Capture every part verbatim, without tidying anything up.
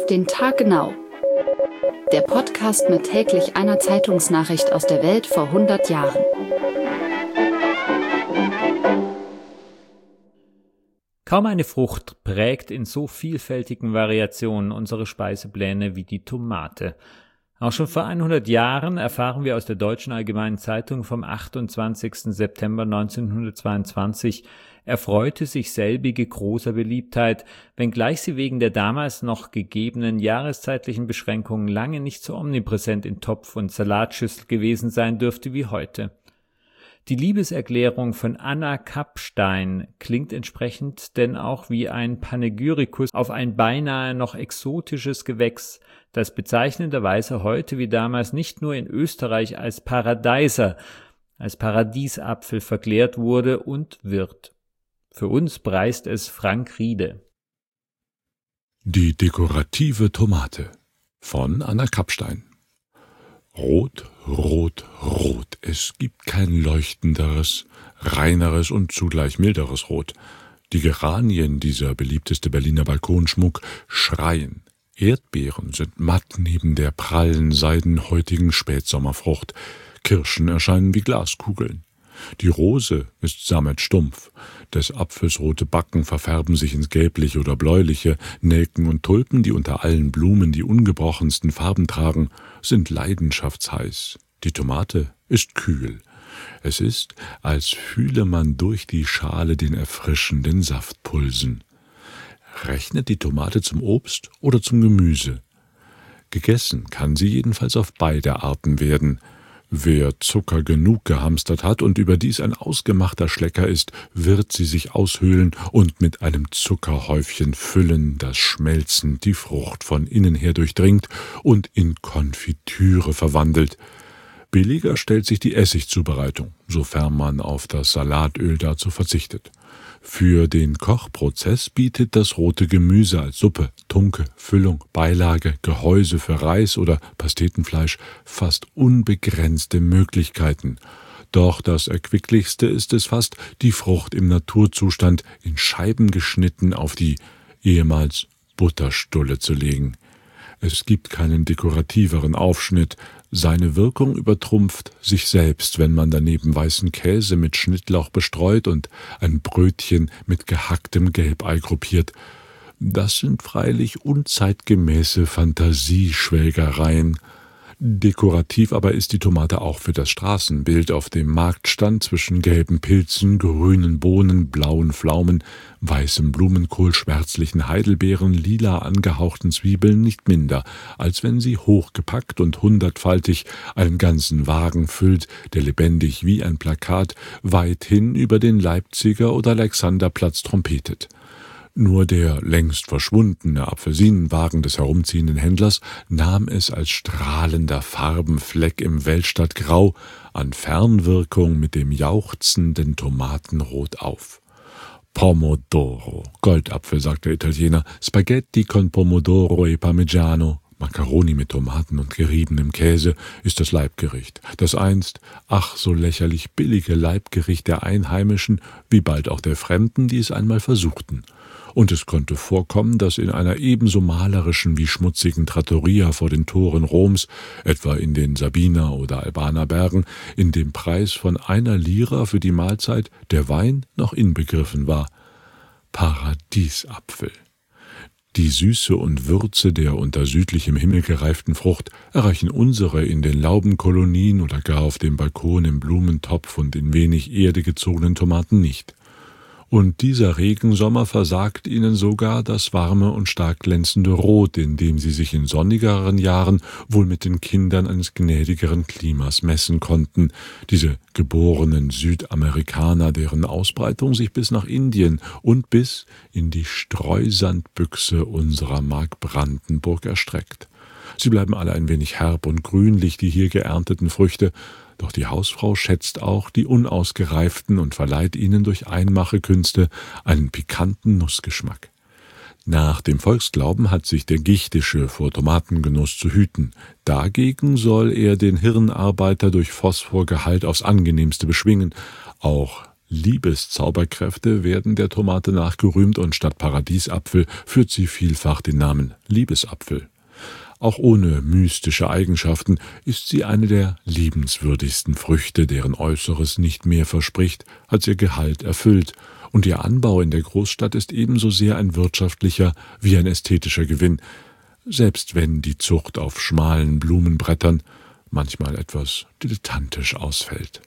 Auf den Tag genau. Der Podcast mit täglich einer Zeitungsnachricht aus der Welt vor hundert Jahren. Kaum eine Frucht prägt in so vielfältigen Variationen unsere Speisepläne wie die Tomate. Auch schon vor hundert Jahren erfahren wir aus der Deutschen Allgemeinen Zeitung vom achtundzwanzigsten September neunzehnhundertzweiundzwanzig, erfreute sich selbige großer Beliebtheit, wenngleich sie wegen der damals noch gegebenen jahreszeitlichen Beschränkungen lange nicht so omnipräsent in Topf und Salatschüssel gewesen sein dürfte wie heute. Die Liebeserklärung von Anna Kapstein klingt entsprechend denn auch wie ein Panegyrikus auf ein beinahe noch exotisches Gewächs, das bezeichnenderweise heute wie damals nicht nur in Österreich als Paradeiser, als Paradiesapfel verklärt wurde und wird. Für uns preist es Frank Riede. Die dekorative Tomate von Anna Kapstein. Rot, rot, rot. Es gibt kein leuchtenderes, reineres und zugleich milderes Rot. Die Geranien, dieser beliebteste Berliner Balkonschmuck, schreien. Erdbeeren sind matt neben der prallen, seidenhäutigen Spätsommerfrucht. Kirschen erscheinen wie Glaskugeln. Die Rose ist sammetstumpf. Des Apfels rote Backen verfärben sich ins Gelbliche oder Bläuliche. Nelken und Tulpen, die unter allen Blumen die ungebrochensten Farben tragen, sind leidenschaftsheiß. Die Tomate ist kühl. Es ist, als fühle man durch die Schale den erfrischenden Saft pulsen. Rechnet die Tomate zum Obst oder zum Gemüse? Gegessen kann sie jedenfalls auf beide Arten werden. Wer Zucker genug gehamstert hat und überdies ein ausgemachter Schlecker ist, wird sie sich aushöhlen und mit einem Zuckerhäufchen füllen, das schmelzend die Frucht von innen her durchdringt und in Konfitüre verwandelt. Billiger stellt sich die Essigzubereitung, sofern man auf das Salatöl dazu verzichtet. Für den Kochprozess bietet das rote Gemüse als Suppe, Tunke, Füllung, Beilage, Gehäuse für Reis oder Pastetenfleisch fast unbegrenzte Möglichkeiten. Doch das Erquicklichste ist es fast, die Frucht im Naturzustand in Scheiben geschnitten auf die ehemals Butterstulle zu legen. Es gibt keinen dekorativeren Aufschnitt. Seine Wirkung übertrumpft sich selbst, wenn man daneben weißen Käse mit Schnittlauch bestreut und ein Brötchen mit gehacktem Gelbei gruppiert. Das sind freilich unzeitgemäße Fantasieschwelgereien. Dekorativ aber ist die Tomate auch für das Straßenbild auf dem Marktstand zwischen gelben Pilzen, grünen Bohnen, blauen Pflaumen, weißem Blumenkohl, schwärzlichen Heidelbeeren, lila angehauchten Zwiebeln nicht minder, als wenn sie hochgepackt und hundertfaltig einen ganzen Wagen füllt, der lebendig wie ein Plakat weithin über den Leipziger oder Alexanderplatz trompetet. Nur der längst verschwundene Apfelsinenwagen des herumziehenden Händlers nahm es als strahlender Farbenfleck im Weltstadtgrau an Fernwirkung mit dem jauchzenden Tomatenrot auf. Pomodoro, Goldapfel, sagt der Italiener, Spaghetti con Pomodoro e Parmigiano, Macaroni mit Tomaten und geriebenem Käse ist das Leibgericht, das einst, ach so lächerlich billige Leibgericht der Einheimischen, wie bald auch der Fremden, die es einmal versuchten. Und es konnte vorkommen, dass in einer ebenso malerischen wie schmutzigen Trattoria vor den Toren Roms, etwa in den Sabiner- oder Albaner Bergen, in dem Preis von einer Lira für die Mahlzeit der Wein noch inbegriffen war. Paradiesapfel. Die Süße und Würze der unter südlichem Himmel gereiften Frucht erreichen unsere in den Laubenkolonien oder gar auf dem Balkon im Blumentopf und in wenig Erde gezogenen Tomaten nicht. Und dieser Regensommer versagt ihnen sogar das warme und stark glänzende Rot, in dem sie sich in sonnigeren Jahren wohl mit den Kindern eines gnädigeren Klimas messen konnten, diese geborenen Südamerikaner, deren Ausbreitung sich bis nach Indien und bis in die Streusandbüchse unserer Mark Brandenburg erstreckt. Sie bleiben alle ein wenig herb und grünlich, die hier geernteten Früchte, doch die Hausfrau schätzt auch die unausgereiften und verleiht ihnen durch Einmachekünste einen pikanten Nussgeschmack. Nach dem Volksglauben hat sich der Gichtische vor Tomatengenuss zu hüten. Dagegen soll er den Hirnarbeiter durch Phosphorgehalt aufs angenehmste beschwingen. Auch Liebeszauberkräfte werden der Tomate nachgerühmt und statt Paradiesapfel führt sie vielfach den Namen Liebesapfel. Auch ohne mystische Eigenschaften ist sie eine der liebenswürdigsten Früchte, deren Äußeres nicht mehr verspricht, als ihr Gehalt erfüllt, und ihr Anbau in der Großstadt ist ebenso sehr ein wirtschaftlicher wie ein ästhetischer Gewinn, selbst wenn die Zucht auf schmalen Blumenbrettern manchmal etwas dilettantisch ausfällt.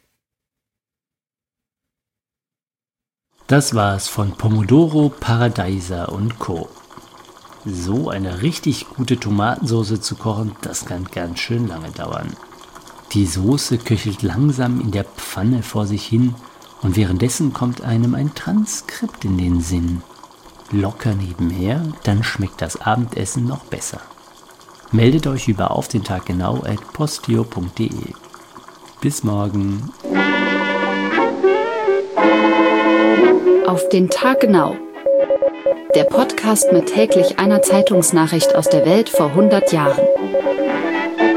Das war's von Pomodoro, Paradeiser und Co. So eine richtig gute Tomatensauce zu kochen, das kann ganz schön lange dauern. Die Soße köchelt langsam in der Pfanne vor sich hin und währenddessen kommt einem ein Transkript in den Sinn. Locker nebenher, dann schmeckt das Abendessen noch besser. Meldet euch über auf den Tag genau at posteo punkt de. Bis morgen. Auf den Tag genau. Der Podcast mit täglich einer Zeitungsnachricht aus der Welt vor hundert Jahren.